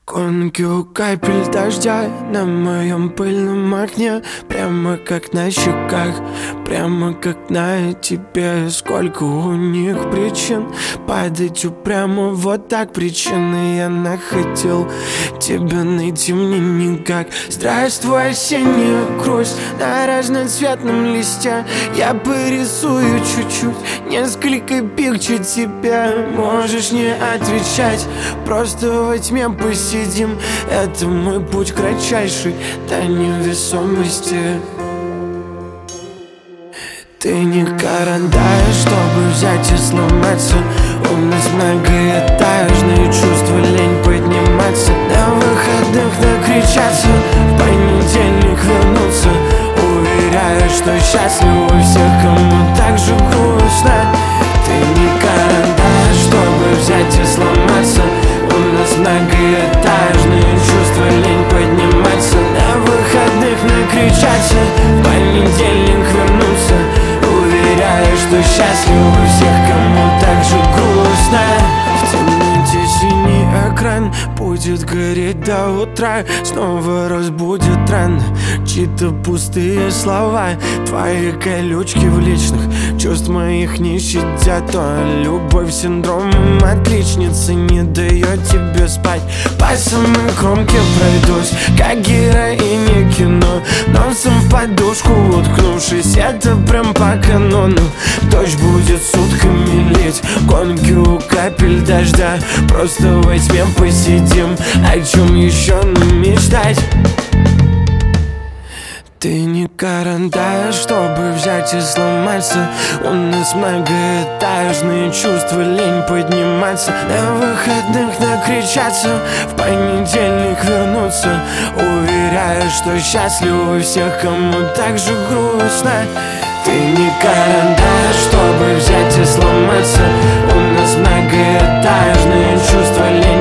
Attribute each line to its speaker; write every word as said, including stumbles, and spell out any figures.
Speaker 1: Конки у капель дождя на моем пыльном окне, прямо как на щеках, прямо как на тебе. Сколько у них причин падать упрямо вот так. Причины я находил, тебя найти мне никак. Здравствуй, осенняя грусть на разноцветном листе. Я порисую чуть-чуть, несколько пикчей тебя. Можешь не отвечать, просто во тьме посидим. Это мой путь кратчайший до невесомости. Ты не карандаш, чтобы взять и сломаться. У нас многоэтажные чувства, лень подниматься. На выходных накричаться, в понедельник вернуться. Уверяю, что счастливы всех, кому так же грустно. Ты не карандаш, чтобы взять и сломаться. У нас многоэтажные чувства, лень подниматься. На выходных накричаться, в понедельник вернуться. Уверяю, что счастливы всех, кому так же грустно. В темноте синий экран будет гореть до утра. Снова разбудит рано чьи-то пустые слова. Твои колючки в личных чувств моих не щадят. То любовь синдромом отличницы не дает тебе спать. По самой кромке пройдусь, как героиня кино, носом в подушку уткнувшись. Это прям по канону. Дождь будет сутками лить, гонки у капель дождя. Просто во тьме посидим, о чем еще нам мечтать. Ты не карандаш, чтобы взять и сломаться. У нас многоэтажные чувства, лень подниматься. На выходных накричаться, в понедельник вернуться. Уверяю, что счастливы всех, кому так же грустно. Ты не карандаш, чтобы взять и сломаться. У нас многоэтажные чувства, лень